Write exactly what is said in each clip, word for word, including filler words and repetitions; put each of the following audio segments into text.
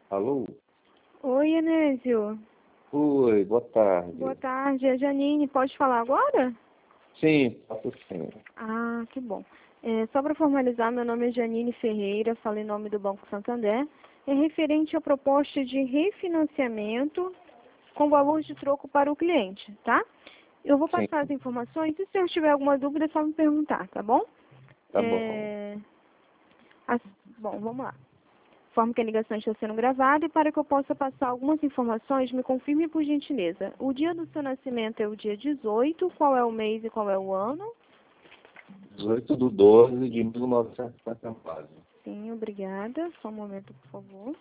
Alô? Oi, Enésio. Oi, boa tarde. Boa tarde, é Janine. Pode falar agora? Sim, posso sim. Ah, que bom. É, só para formalizar, meu nome é Janine Ferreira, falo em nome do Banco Santander. É referente à proposta de refinanciamento com valor de troco para o cliente, tá? Eu vou Sim, passar as informações e se eu tiver alguma dúvida é só me perguntar, tá bom? tá bom. É, as- Bom, vamos lá. Informo que a ligação está sendo gravada e para que eu possa passar algumas informações, me confirme por gentileza. O dia do seu nascimento é o dia dezoito, qual é o mês e qual é o ano? dezoito de doze de mil novecentos e cinquenta e nove. Sim, obrigada. Só um momento, por favor.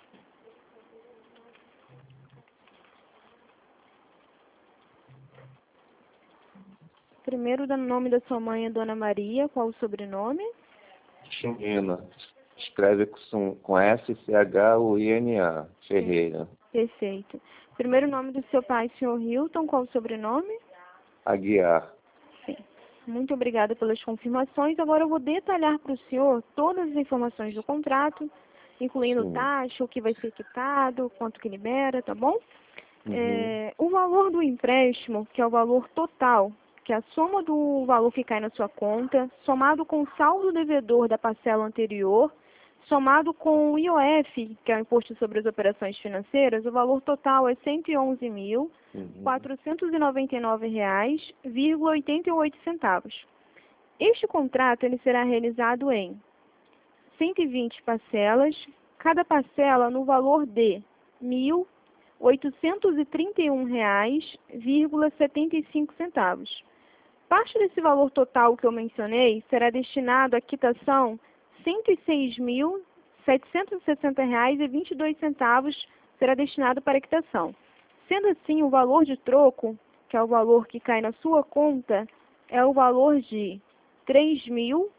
Primeiro, o nome da sua mãe é Dona Maria, qual o sobrenome? Chumina. Escreve com, com S C H U I N A. Ferreira. Perfeito. Primeiro nome do seu pai, senhor Hilton, qual o sobrenome? Aguiar. Sim. Muito obrigada pelas confirmações. Agora eu vou detalhar para o senhor todas as informações do contrato, incluindo Sim. taxa, o que vai ser quitado, quanto que libera, tá bom? Uhum. É, o valor do empréstimo, que é o valor total, que é a soma do valor que cai na sua conta, somado com o saldo devedor da parcela anterior, somado com o I O F, que é o Imposto sobre as Operações Financeiras, o valor total é cento e onze mil, quatrocentos e noventa e nove reais e oitenta e oito centavos. Este contrato ele será realizado em cento e vinte parcelas, cada parcela no valor de mil oitocentos e trinta e um reais e setenta e cinco centavos. Parte desse valor total que eu mencionei será destinado à quitação cento e seis mil setecentos e sessenta reais e vinte e dois centavos será destinado para a quitação. Sendo assim, o valor de troco, que é o valor que cai na sua conta, é o valor de três mil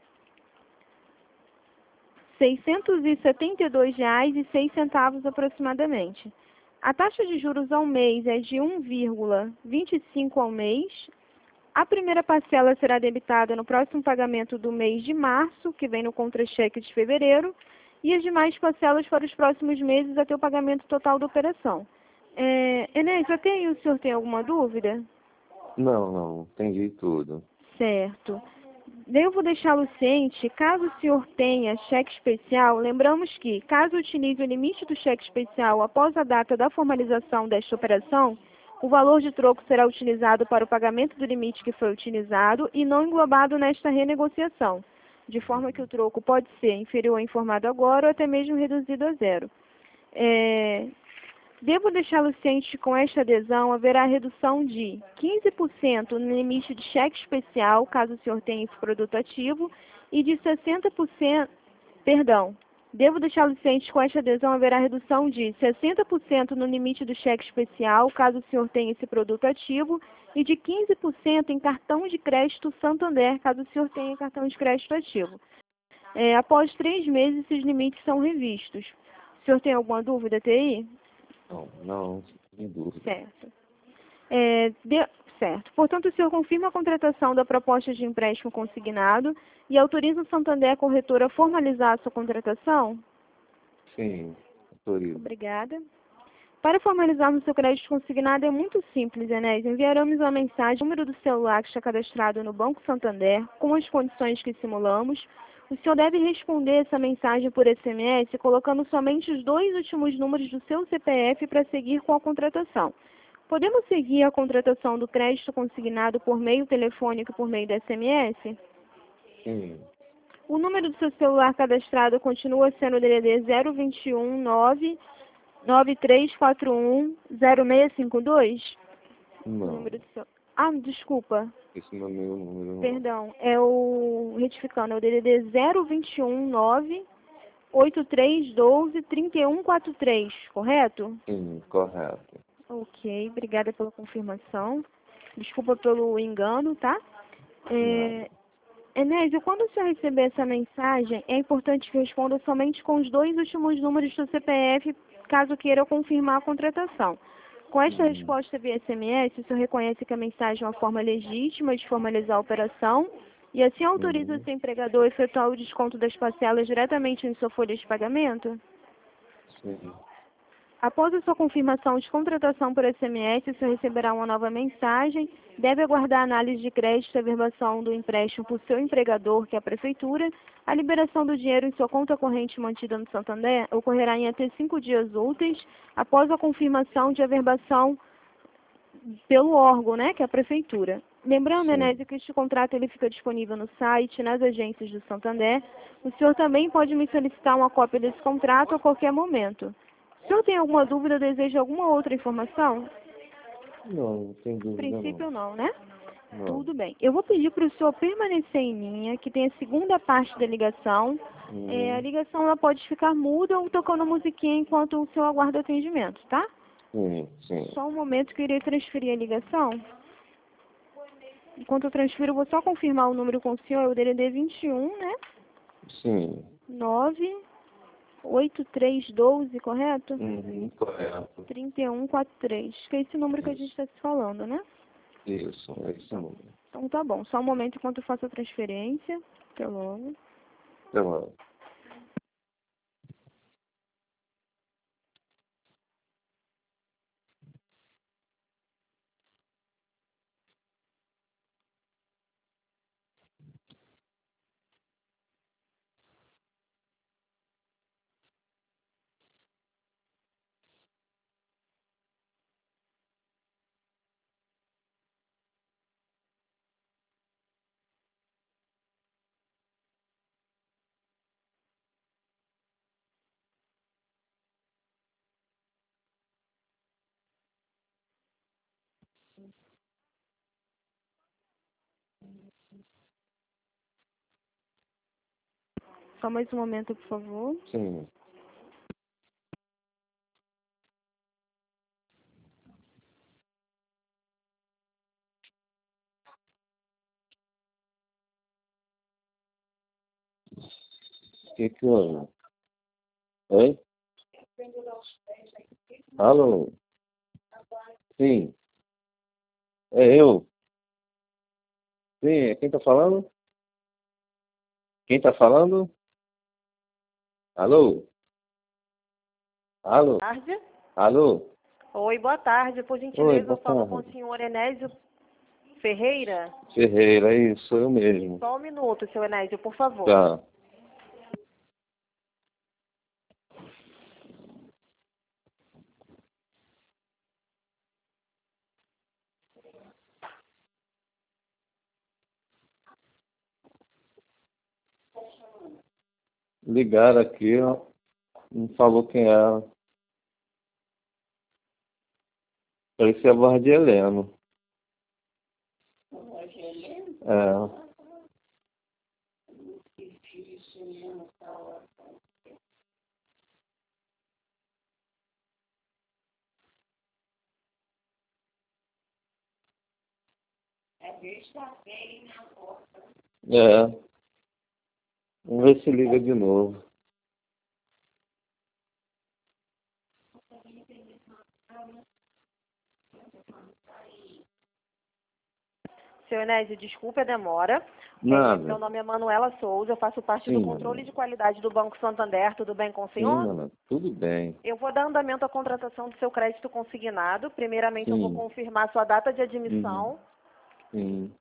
seiscentos e setenta e dois reais e seis centavos aproximadamente. A taxa de juros ao mês é de um vírgula vinte e cinco ao mês. A primeira parcela será debitada no próximo pagamento do mês de março, que vem no contra-cheque de fevereiro, e as demais parcelas para os próximos meses até o pagamento total da operação. É, Enésio, até aí o senhor tem alguma dúvida? Não, não, entendi tudo. Certo. Devo deixá-lo ciente, caso o senhor tenha cheque especial, lembramos que, caso utilize o limite do cheque especial após a data da formalização desta operação, o valor de troco será utilizado para o pagamento do limite que foi utilizado e não englobado nesta renegociação, de forma que o troco pode ser inferior ao informado agora ou até mesmo reduzido a zero. É, Devo deixá-lo ciente que com esta adesão haverá redução de quinze por cento no limite de cheque especial, caso o senhor tenha esse produto ativo, e de sessenta por cento, perdão, devo deixá-lo ciente que com esta adesão haverá redução de sessenta por cento no limite do cheque especial, caso o senhor tenha esse produto ativo, e de quinze por cento em cartão de crédito Santander, caso o senhor tenha cartão de crédito ativo. É, após três meses, esses limites são revistos. O senhor tem alguma dúvida até aí? Não, não, sem dúvida. Certo. É, de- certo. Portanto, o senhor confirma a contratação da proposta de empréstimo consignado e autoriza o Santander Corretora a formalizar a sua contratação? Sim, autorizo. Obrigada. Para formalizarmos o seu crédito consignado é muito simples, Enésio. Enviaremos uma mensagem, número do celular que está cadastrado no Banco Santander, com as condições que simulamos. O senhor deve responder essa mensagem por S M S, colocando somente os dois últimos números do seu C P F para seguir com a contratação. Podemos seguir a contratação do crédito consignado por meio telefônico e por meio do S M S? Sim. O número do seu celular cadastrado continua sendo o D D D zero dois um nove nove três quatro um zero seis cinco dois? O Não, número do seu... Ah, desculpa. esse não é meu número, não. Perdão. É o... Retificando, é o D D D zero dois um nove oito três um dois três um quatro três, correto? Sim, correto. Ok, obrigada pela confirmação. Desculpa pelo engano, tá? É... Nada. Enésio, quando o senhor receber essa mensagem, é importante que responda somente com os dois últimos números do C P F, caso queira confirmar a contratação. Com esta Hum, resposta via S M S, o senhor reconhece que a mensagem é uma forma legítima de formalizar a operação e assim autoriza o hum, seu empregador a efetuar o desconto das parcelas diretamente em sua folha de pagamento? Sim. Após a sua confirmação de contratação por S M S, o senhor receberá uma nova mensagem. Deve aguardar a análise de crédito e averbação do empréstimo por seu empregador, que é a Prefeitura. A liberação do dinheiro em sua conta corrente mantida no Santander ocorrerá em até cinco dias úteis após a confirmação de averbação pelo órgão, né, que é a Prefeitura. Lembrando, Enésio, que este contrato ele fica disponível no site, nas agências do Santander. O senhor também pode me solicitar uma cópia desse contrato a qualquer momento. O senhor tem alguma dúvida, deseja alguma outra informação? Não, não tem No dúvida princípio não, né? não. Tudo bem. Eu vou pedir para o senhor permanecer em linha, que tem a segunda parte da ligação. Hum. É, a ligação ela pode ficar muda ou tocando musiquinha enquanto o senhor aguarda o atendimento, tá? Sim, sim. Só um momento que eu irei transferir a ligação. Enquanto eu transfiro, eu vou só confirmar o número com o senhor, é o D D D vinte e um, né? Sim. nove oito três um dois, correto? Uhum, correto. trinta e um quarenta e três, que é esse número que a gente está se falando, né? Isso, é esse número. Então tá bom, só um momento enquanto eu faço a transferência. Até logo. Até logo. Só mais um momento, por favor. Sim. O que que houve? Oi? Alô? Sim. É eu? Sim, é quem tá falando? Quem tá falando? Alô? Alô? Boa tarde. Alô? Oi, boa tarde. Por Oi, gentileza, eu boa falo com o tarde. senhor Enésio Ferreira. Ferreira, isso, sou eu mesmo. Só um minuto, senhor Enésio, por favor. Tá. Ligaram aqui, ó, não falou quem era. Parecia a voz de Heleno. É. É. Vamos ver se liga de novo. Senhor Enésio, desculpe a demora. É, Nada. meu nome é Manuela Souza, eu faço parte Sim, do controle Manuela. de qualidade do Banco Santander. Tudo bem com o Sim, senhor? mano, tudo bem. Eu vou dar andamento à contratação do seu crédito consignado. Primeiramente, eu vou Sim. confirmar sua data de Uhum. admissão. Sim.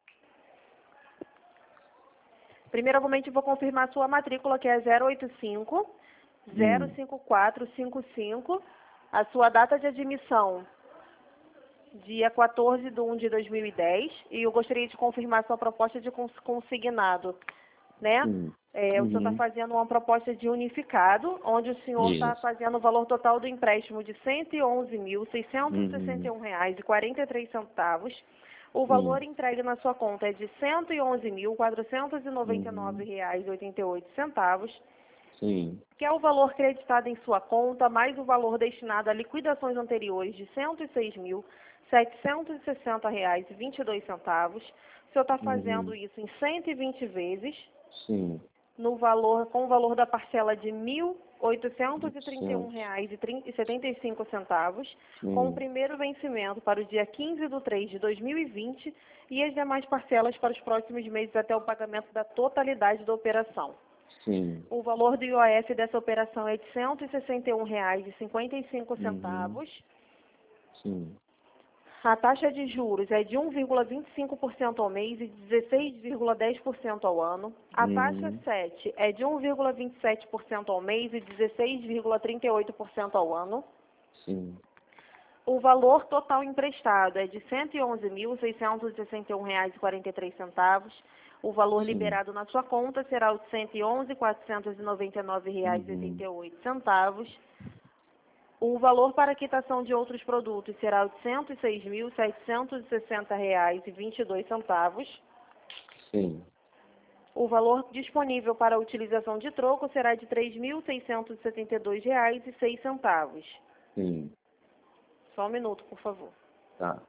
Primeiramente, eu vou confirmar sua matrícula, que é zero oito cinco, zero cinco quatro cinco cinco. A sua data de admissão, dia quatorze de um de dois mil e dez, e eu gostaria de confirmar sua proposta de cons- consignado, né? Sim. É, o senhor está Uhum. fazendo uma proposta de unificado, onde o senhor está Isso. fazendo o valor total do empréstimo de cento e onze mil, seiscentos e sessenta e Uhum. um reais e quarenta e três centavos. O valor Sim. entregue na sua conta é de cento e onze mil, quatrocentos e noventa e nove Uhum. reais e oitenta e oito centavos, Sim. que é o valor creditado em sua conta, mais o valor destinado a liquidações anteriores de cento e seis mil, setecentos e sessenta reais e vinte e dois centavos. O senhor está fazendo Uhum. isso em cento e vinte vezes, Sim. no valor, com o valor da parcela de mil oitocentos e trinta e um oitocentos. reais e setenta e cinco centavos, com o Sim. primeiro vencimento para o dia quinze de três de dois mil e vinte e as demais parcelas para os próximos meses até o pagamento da totalidade da operação. Sim. O valor do I O F dessa operação é de cento e sessenta e um reais e cinquenta e cinco centavos. Uhum. Sim. A taxa de juros é de um vírgula vinte e cinco por cento ao mês e dezesseis vírgula dez por cento ao ano. A Uhum. taxa sete é de um vírgula vinte e sete por cento ao mês e dezesseis vírgula trinta e oito por cento ao ano. Sim. O valor total emprestado é de cento e onze mil, seiscentos e sessenta e um reais e quarenta e três centavos. O valor Sim. liberado na sua conta será o de cento e onze mil, quatrocentos e noventa e nove reais e oitenta e oito centavos. O valor para quitação de outros produtos será o de cento e seis mil, setecentos e sessenta reais e vinte e dois centavos. Sim. O valor disponível para a utilização de troco será de três mil, seiscentos e setenta e dois reais e seis centavos. Sim. Só um minuto, por favor. Tá.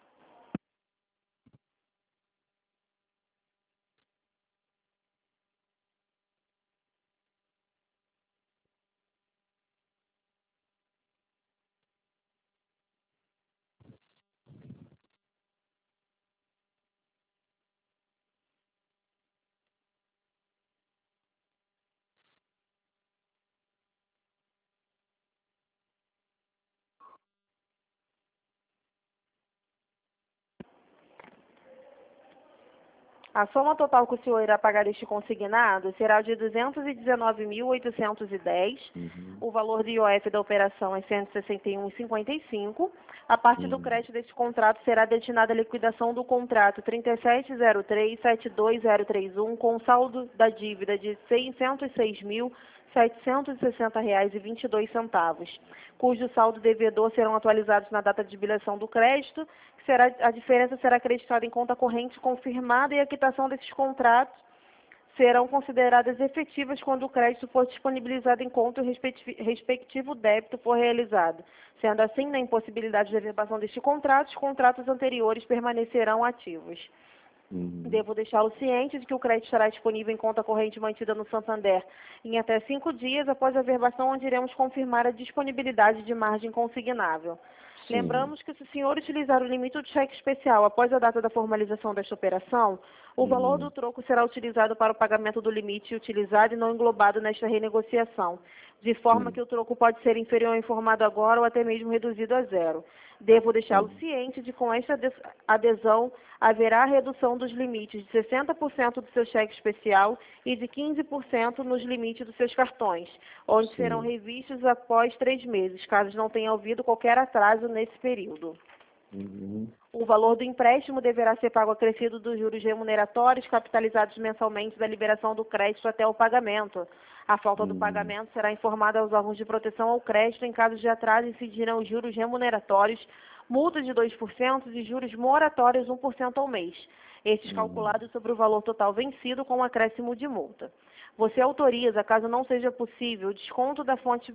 A soma total que o senhor irá pagar este consignado será de duzentos e dezenove mil, oitocentos e dez. Uhum. O valor do I O F da operação é cento e sessenta e um vírgula cinquenta e cinco. A parte do Uhum. crédito deste contrato será destinada à liquidação do contrato trinta e sete zero três, setenta e dois zero trinta e um com saldo da dívida de cento e seis mil, setecentos e sessenta reais e vinte e dois centavos, cujo saldo devedor serão atualizados na data de liberação do crédito. Será, a diferença será acreditada em conta corrente confirmada e a quitação desses contratos serão consideradas efetivas quando o crédito for disponibilizado em conta e o respectivo, respectivo débito for realizado. Sendo assim, na impossibilidade de averbação deste contrato, os contratos anteriores permanecerão ativos. Uhum. Devo deixá-lo ciente de que o crédito estará disponível em conta corrente mantida no Santander em até cinco dias após a averbação, onde iremos confirmar a disponibilidade de margem consignável. Sim. Lembramos que se o senhor utilizar o limite do cheque especial após a data da formalização desta operação, o valor do troco será utilizado para o pagamento do limite utilizado e não englobado nesta renegociação, de forma Sim. que o troco pode ser inferior ao informado agora ou até mesmo reduzido a zero. Devo deixá-lo Sim. ciente de que com esta adesão haverá redução dos limites de sessenta por cento do seu cheque especial e de quinze por cento nos limites dos seus cartões, onde Sim. serão revistos após três meses, caso não tenha havido qualquer atraso nesse período. Uhum. O valor do empréstimo deverá ser pago acrescido dos juros remuneratórios capitalizados mensalmente da liberação do crédito até o pagamento. A falta do Uhum. pagamento será informada aos órgãos de proteção ao crédito. Em caso de atraso, incidirão os juros remuneratórios, multa de dois por cento e juros moratórios um por cento ao mês. Estes Uhum. calculados sobre o valor total vencido com acréscimo de multa. Você autoriza, caso não seja possível, desconto da fonte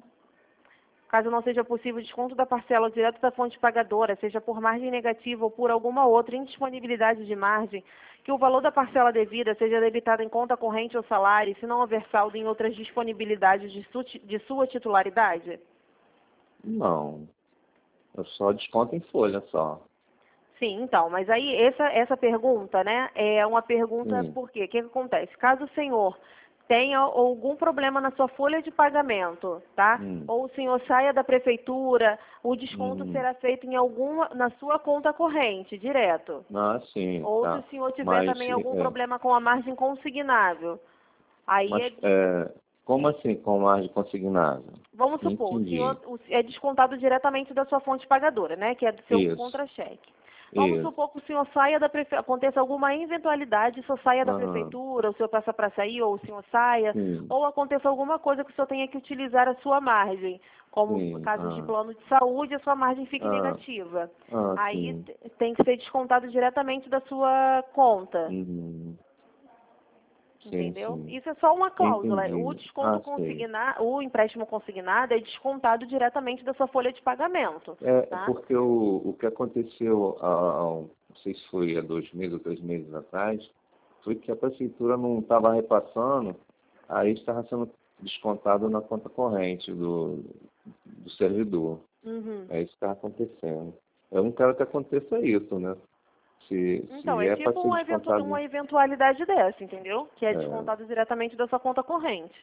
Caso não seja possível desconto da parcela direto da fonte pagadora, seja por margem negativa ou por alguma outra indisponibilidade de margem, que o valor da parcela devida seja debitado em conta corrente ou salário, se não houver saldo em outras disponibilidades de, su de sua titularidade? Não. Eu só desconto em folha só. Sim, então, mas aí essa, essa pergunta, né, é uma pergunta Sim. por quê? O que, que acontece? Caso o senhor tenha algum problema na sua folha de pagamento, tá? Hum. Ou o senhor saia da prefeitura, o desconto Hum. será feito em alguma, na sua conta corrente, direto. Ah, sim. Ou Tá. se o senhor tiver Mas, também algum é, problema com a margem consignável. Aí mas é, é, como assim com margem consignada? vamos Não supor, o entendi. senhor o- é descontado diretamente da sua fonte pagadora, né? Que é do seu Isso. contra-cheque. Vamos Isso. supor que o senhor saia da prefe... aconteça alguma eventualidade, o senhor saia da Aham. prefeitura, o senhor passa para sair, ou o senhor saia, Sim. ou aconteça alguma coisa que o senhor tenha que utilizar a sua margem, como Sim. casos de Ah. plano de saúde, a sua margem fique Ah. negativa. Ah, Aí sim. te- tem que ser descontado diretamente da sua conta. Uhum. Sim, Entendeu? sim. Isso é só uma cláusula. O Entendi. desconto Ah, sei. consignado, o empréstimo consignado é descontado diretamente da sua folha de pagamento, É, tá? porque o, o que aconteceu há, há, não sei se foi há dois meses ou três meses atrás, foi que a prefeitura não estava repassando, aí estava sendo descontado na conta corrente do, do servidor. Uhum. É isso que está acontecendo. Eu não quero que aconteça isso, né? Se, Então, se é é para tipo ser uma, eventu- descontado. uma eventualidade dessa, entendeu? Que é É, descontado diretamente da sua conta corrente.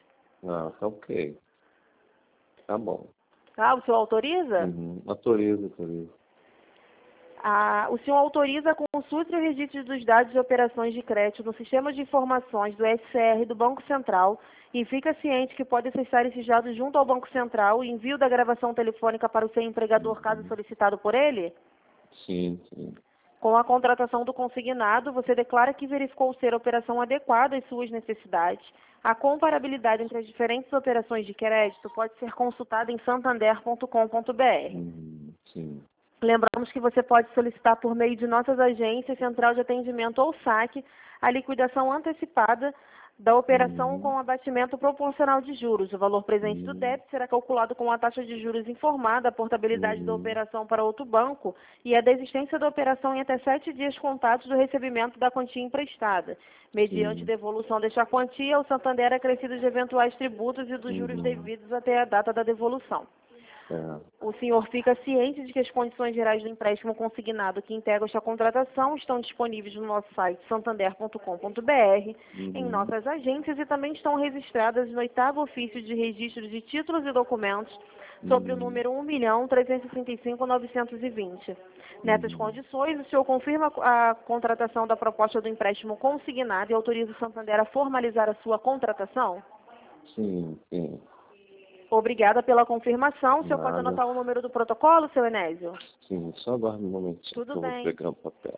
Não, tá ok. Tá bom. Tá? O senhor autoriza? Uhum. Autoriza, autoriza. Ah, o senhor autoriza a consulta e o registro dos dados de operações de crédito no sistema de informações do S C R do Banco Central e fica ciente que pode acessar esses dados junto ao Banco Central e envio da gravação telefônica para o seu empregador caso solicitado por ele? Sim, sim. Com a contratação do consignado, você declara que verificou ser a operação adequada às suas necessidades. A comparabilidade entre as diferentes operações de crédito pode ser consultada em santander ponto com ponto br. Uhum. Sim. Lembramos que você pode solicitar por meio de nossas agências, central de atendimento ou saque, a liquidação antecipada da operação Uhum. com abatimento proporcional de juros. O valor presente do Uhum. débito será calculado com a taxa de juros informada, a portabilidade da Uhum. operação para outro banco e a desistência da operação em até sete dias contados do recebimento da quantia emprestada. Mediante Sim. devolução desta quantia, o Santander é acrescido de eventuais tributos e dos juros Uhum. devidos até a data da devolução. É. O senhor fica ciente de que as condições gerais do empréstimo consignado que integram esta contratação estão disponíveis no nosso site santander ponto com ponto br, Uhum. em nossas agências e também estão registradas no oitavo ofício de registro de títulos e documentos sobre Uhum. o número um milhão trezentos e sessenta e cinco mil novecentos e vinte. Nessas Uhum. condições, o senhor confirma a contratação da proposta do empréstimo consignado e autoriza o Santander a formalizar a sua contratação? Sim, sim. Obrigada pela confirmação. O senhor pode Nada. anotar o número do protocolo, seu Enésio? Sim, só aguarda um momentinho Tudo que eu vou bem. pegar o papel.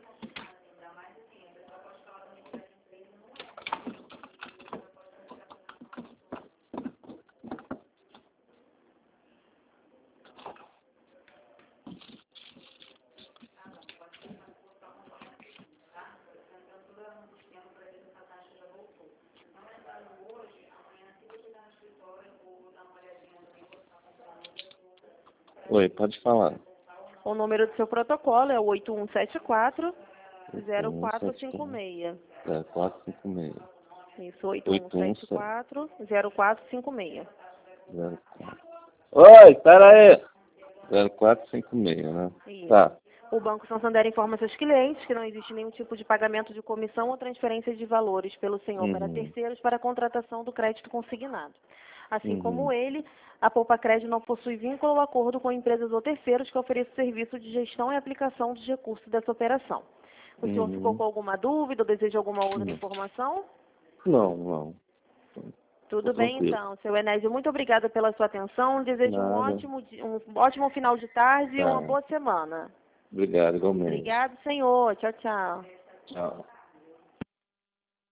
Oi, pode falar. O número do seu protocolo é o oito um sete quatro, zero quatro cinco seis. É, quatro cinco seis. Isso, oito um sete quatro, zero quatro cinco seis. zero quatro. Oi, pera aí. zero quatro cinco seis, né? Isso. Tá. O Banco Santander informa seus clientes que não existe nenhum tipo de pagamento de comissão ou transferência de valores pelo senhor Uhum. para terceiros para a contratação do crédito consignado. Assim Uhum. como ele, a Poupa Crédito não possui vínculo ou acordo com empresas ou terceiros que ofereçam serviço de gestão e aplicação dos recursos dessa operação. O senhor Uhum. ficou com alguma dúvida ou deseja alguma outra Não. informação? Não, não. Tudo Tô bem, tranquilo. então. Seu Enésio, muito obrigada pela sua atenção. Desejo um Nada. ótimo, di- um ótimo final de tarde e Tá. uma boa semana. Obrigado, igualmente. Obrigado, senhor. Tchau, tchau. Tchau.